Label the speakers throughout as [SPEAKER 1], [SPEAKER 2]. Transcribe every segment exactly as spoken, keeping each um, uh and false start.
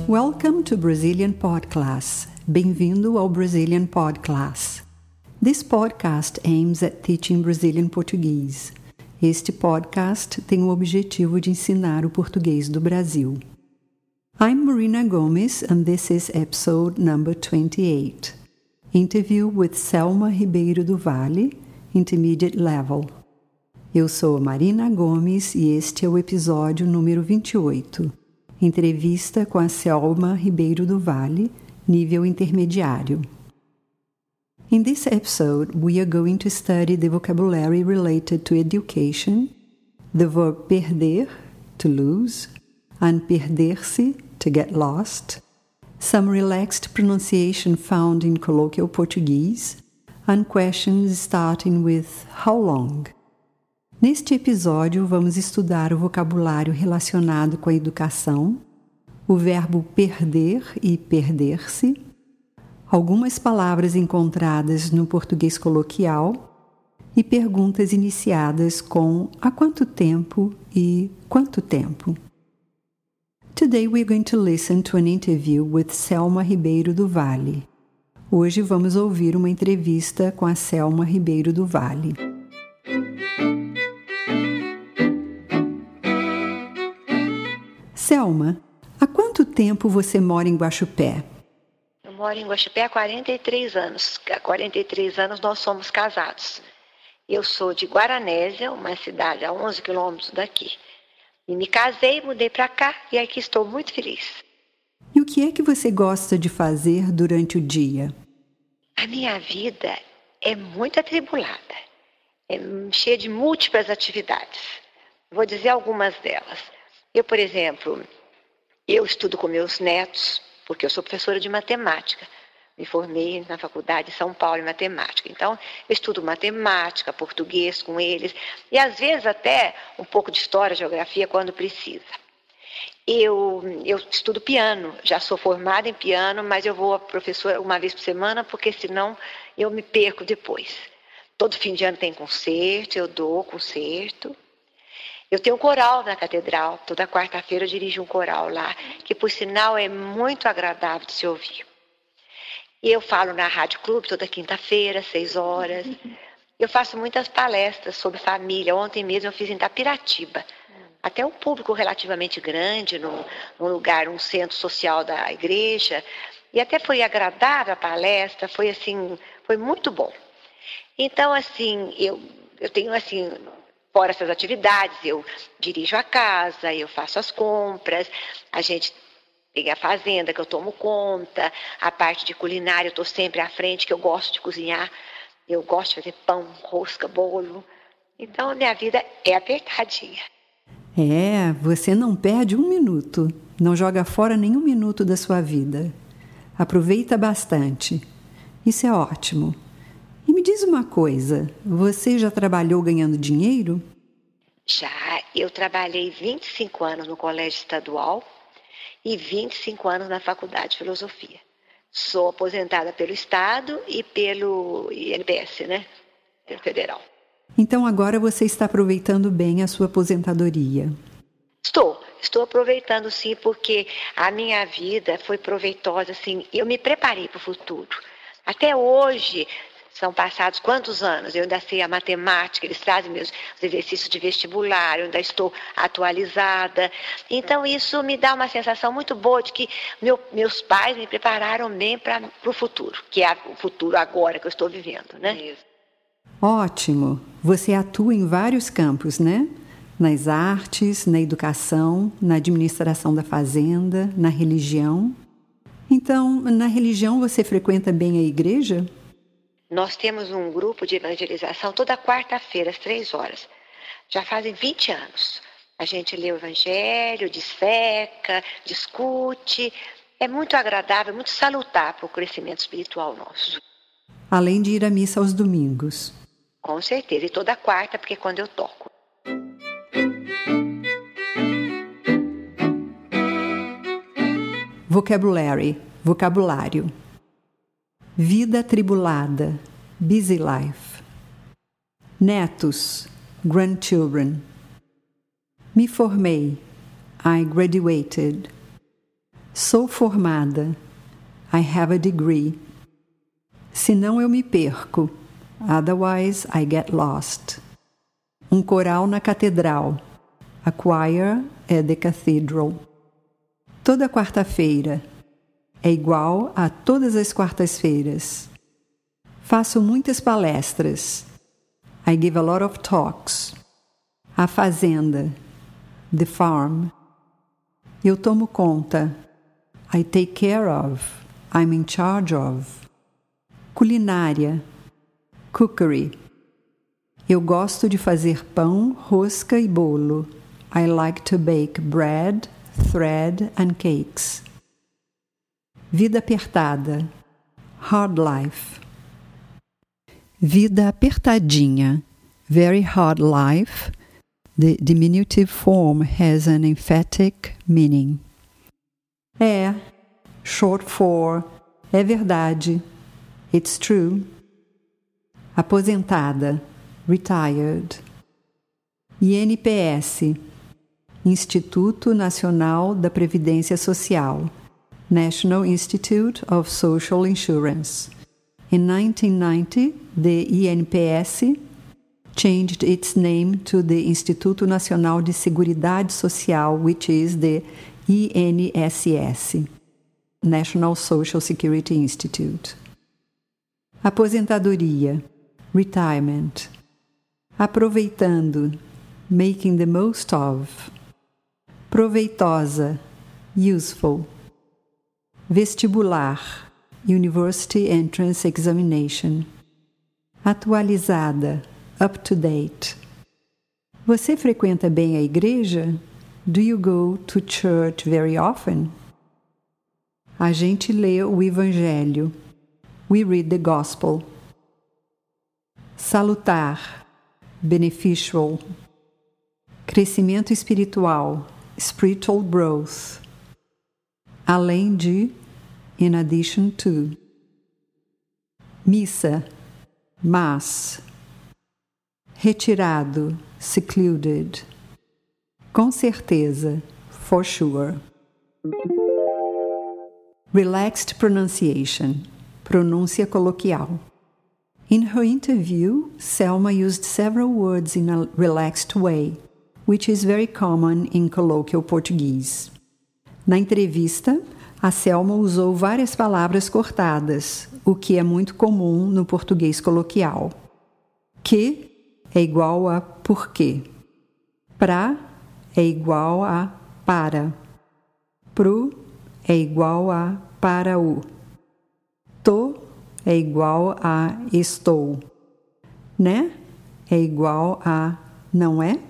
[SPEAKER 1] Welcome to Brazilian Podclass. Bem-vindo ao Brazilian Podclass. This podcast aims at teaching Brazilian Portuguese. Este podcast tem o objetivo de ensinar o português do Brasil. I'm Marina Gomes and this is episode number twenty-eight. Interview with Selma Ribeiro do Vale, Intermediate Level. Eu sou Marina Gomes e este é o episódio número vinte e oito. Entrevista com a Selma Ribeiro do Vale, nível intermediário. In this episode, we are going to study the vocabulary related to education, the verb perder, to lose, and perder-se, to get lost, some relaxed pronunciation found in colloquial Portuguese, and questions starting with how long. Neste episódio, vamos estudar o vocabulário relacionado com a educação, o verbo perder e perder-se, algumas palavras encontradas no português coloquial e perguntas iniciadas com há quanto tempo e quanto tempo. Today we're going to listen to an interview with Selma Ribeiro do Vale. Hoje vamos ouvir uma entrevista com a Selma Ribeiro do Vale. Selma, há quanto tempo você mora em Guaxupé?
[SPEAKER 2] Eu moro em Guaxupé há quarenta e três anos. Há quarenta e três anos nós somos casados. Eu sou de Guaranésia, uma cidade a onze quilômetros daqui. E me casei, mudei para cá e aqui estou muito feliz.
[SPEAKER 1] E o que é que você gosta de fazer durante o dia?
[SPEAKER 2] A minha vida é muito atribulada. É cheia de múltiplas atividades. Vou dizer algumas delas. Eu, por exemplo, eu estudo com meus netos, porque eu sou professora de matemática. Me formei na faculdade de São Paulo em matemática. Então, eu estudo matemática, português com eles, e às vezes até um pouco de história, geografia, quando precisa. Eu, eu estudo piano, já sou formada em piano, mas eu vou a professora uma vez por semana, porque senão eu me perco depois. Todo fim de ano tem concerto, eu dou concerto. Eu tenho um coral na catedral, toda quarta-feira eu dirijo um coral lá, que por sinal é muito agradável de se ouvir. E eu falo na Rádio Clube toda quinta-feira, seis horas. Eu faço muitas palestras sobre família. Ontem mesmo eu fiz em Itapiratiba. Até um público relativamente grande, num, num lugar, um centro social da igreja. E até foi agradável a palestra, foi assim, foi muito bom. Então, assim, eu, eu tenho assim... Fora essas atividades, eu dirijo a casa, eu faço as compras, a gente tem a fazenda que eu tomo conta, a parte de culinária eu estou sempre à frente, que eu gosto de cozinhar, eu gosto de fazer pão, rosca, bolo. Então a minha vida é apertadinha.
[SPEAKER 1] É, você não perde um minuto, não joga fora nenhum minuto da sua vida. Aproveita bastante. Isso é ótimo. E me diz uma coisa, você já trabalhou ganhando dinheiro?
[SPEAKER 2] Já, eu trabalhei vinte e cinco anos no colégio estadual e vinte e cinco anos na faculdade de filosofia. Sou aposentada pelo Estado e pelo I N P S, né? Pelo federal.
[SPEAKER 1] Então agora você está aproveitando bem a sua aposentadoria?
[SPEAKER 2] Estou, estou aproveitando sim, porque a minha vida foi proveitosa, assim, eu me preparei para o futuro. Até hoje... São passados quantos anos? Eu ainda sei a matemática, eles trazem meus exercícios de vestibular, eu ainda estou atualizada. Então, isso me dá uma sensação muito boa de que meu, meus pais me prepararam bem para o futuro, que é o futuro agora que eu estou vivendo, né? Isso.
[SPEAKER 1] Ótimo! Você atua em vários campos, né? Nas artes, na educação, na administração da fazenda, na religião. Então, na religião você frequenta bem a igreja?
[SPEAKER 2] Nós temos um grupo de evangelização toda quarta-feira, às três horas. Já fazem vinte anos. A gente lê o evangelho, disseca, discute. É muito agradável, muito salutar para o crescimento espiritual nosso.
[SPEAKER 1] Além de ir à missa aos domingos.
[SPEAKER 2] Com certeza, e toda quarta, porque é quando eu toco.
[SPEAKER 1] Vocabulary, vocabulário. Vida atribulada, busy life. Netos, grandchildren. Me formei, I graduated. Sou formada. I have a degree. Senão eu me perco. Otherwise I get lost. Um coral na catedral. A choir at the cathedral. Toda quarta-feira. É igual a todas as quartas-feiras. Faço muitas palestras. I give a lot of talks. A fazenda. The farm. Eu tomo conta. I take care of. I'm in charge of. Culinária. Cookery. Eu gosto de fazer pão, rosca e bolo. I like to bake bread, thread and cakes. Vida apertada. Hard life. Vida apertadinha. Very hard life. The diminutive form has an emphatic meaning. É. Short for. É verdade. It's true. Aposentada. Retired. I N P S. Instituto Nacional da Previdência Social. National Institute of Social Insurance. In nineteen ninety, the I N P S changed its name to the Instituto Nacional de Seguridade Social, which is the I N S S, National Social Security Institute. Aposentadoria. Retirement. Aproveitando. Making the most of. Proveitosa. Useful. Vestibular. University Entrance Examination. Atualizada. Up to date. Você frequenta bem a igreja? Do you go to church very often? A gente lê o Evangelho. We read the Gospel. Salutar. Beneficial. Crescimento espiritual. Spiritual growth. Além de. In addition to. Missa. Mass. Retirado. Secluded. Com certeza. For sure. Relaxed pronunciation. Pronúncia coloquial. In her interview, Selma used several words in a relaxed way, which is very common in colloquial Portuguese. Na entrevista, a Selma usou várias palavras cortadas, o que é muito comum no português coloquial. Que é igual a porque. Pra é igual a para. Pro é igual a para o. Tô é igual a estou. Né é igual a não é?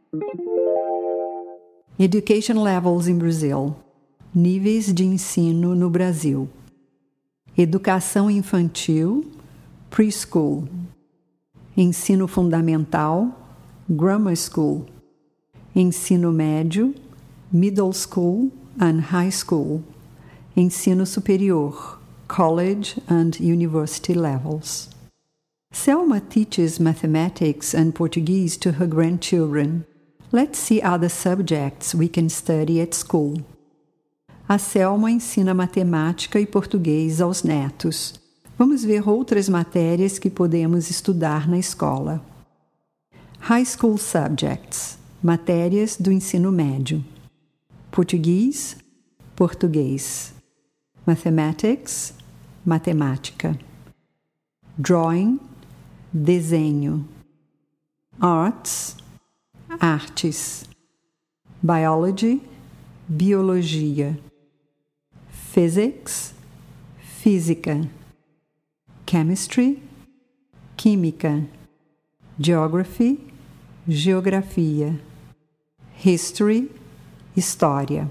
[SPEAKER 1] Education levels in Brazil. Níveis de ensino no Brasil. Educação infantil, preschool. Ensino fundamental, grammar school. Ensino médio, middle school and high school. Ensino superior, college and university levels. Selma teaches mathematics and Portuguese to her grandchildren. Let's see other subjects we can study at school. A Selma ensina matemática e português aos netos. Vamos ver outras matérias que podemos estudar na escola. High school subjects. Matérias do ensino médio. Português, português. Mathematics, matemática. Drawing, desenho. Arts, artes. Biology, biologia. Physics, física. Chemistry, química. Geography, geografia. History, história.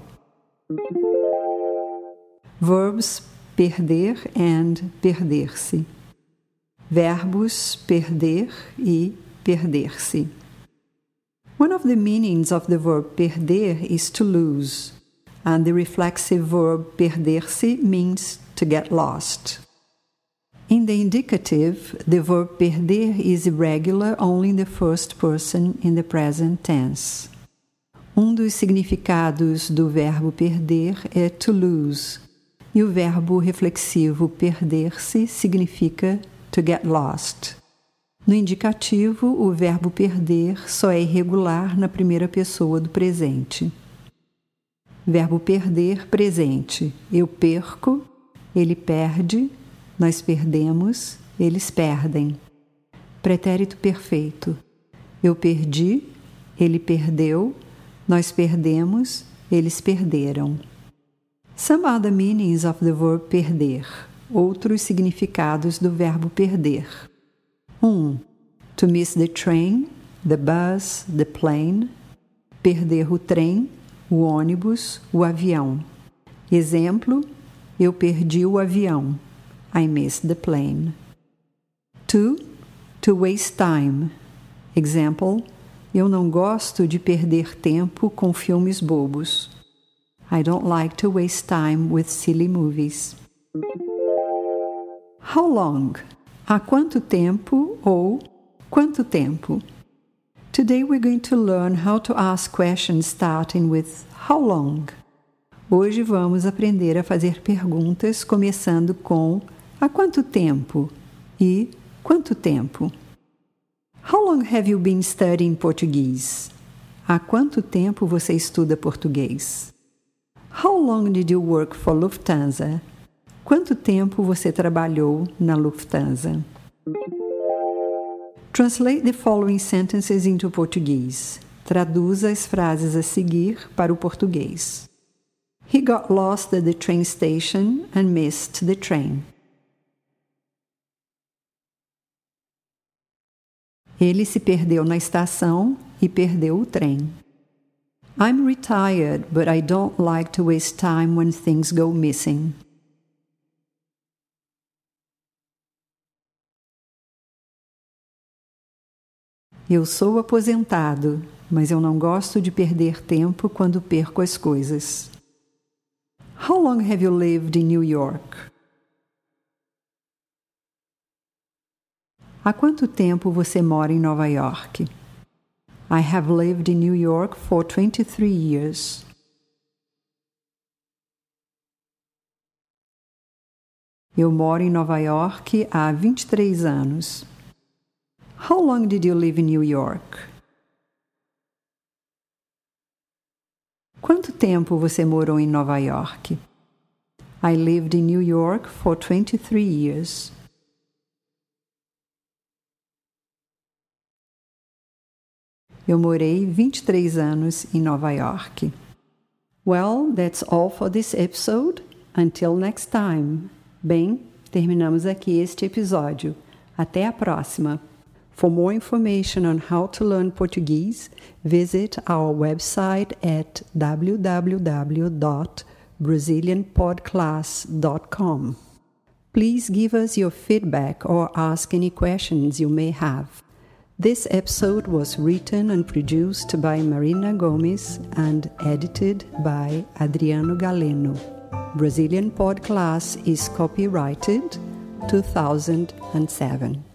[SPEAKER 1] Verbs perder and perder-se. Verbos perder e perder-se. One of the meanings of the verb perder is to lose, and the reflexive verb perder-se means to get lost. In the indicative, the verb perder is irregular only in the first person in the present tense. Um dos significados do verbo perder é to lose, e o verbo reflexivo perder-se significa to get lost. No indicativo, o verbo perder só é irregular na primeira pessoa do presente. Verbo perder, presente. Eu perco, ele perde, nós perdemos, eles perdem. Pretérito perfeito. Eu perdi, ele perdeu, nós perdemos, eles perderam. Some other meanings of the verb perder. Outros significados do verbo perder. um. To miss the train, the bus, the plane. Perder o trem, o ônibus, o avião. Exemplo, eu perdi o avião. I missed the plane. two. To waste time. Example, eu não gosto de perder tempo com filmes bobos. I don't like to waste time with silly movies. How long? Há quanto tempo ou quanto tempo? Today we're going to learn how to ask questions starting with how long. Hoje vamos aprender a fazer perguntas começando com há quanto tempo e quanto tempo. How long have you been studying Portuguese? Há quanto tempo você estuda português? How long did you work for Lufthansa? Quanto tempo você trabalhou na Lufthansa? Translate the following sentences into Portuguese. Traduza as frases a seguir para o português. He got lost at the train station and missed the train. Ele se perdeu na estação e perdeu o trem. I'm retired, but I don't like to waste time when things go missing. Eu sou aposentado, mas eu não gosto de perder tempo quando perco as coisas. How long have you lived in New York? Há quanto tempo você mora em Nova York? I have lived in New York for twenty-three years. Eu moro em Nova York há vinte e três anos. How long did you live in New York? Quanto tempo você morou em Nova York? I lived in New York for twenty-three years. Eu morei vinte e três anos em Nova York. Well, that's all for this episode. Until next time. Bem, terminamos aqui este episódio. Até a próxima. For more information on how to learn Portuguese, visit our website at w w w dot brazilian podclass dot com. Please give us your feedback or ask any questions you may have. This episode was written and produced by Marina Gomes and edited by Adriano Galeno. Brazilian Podclass is copyrighted two thousand seven.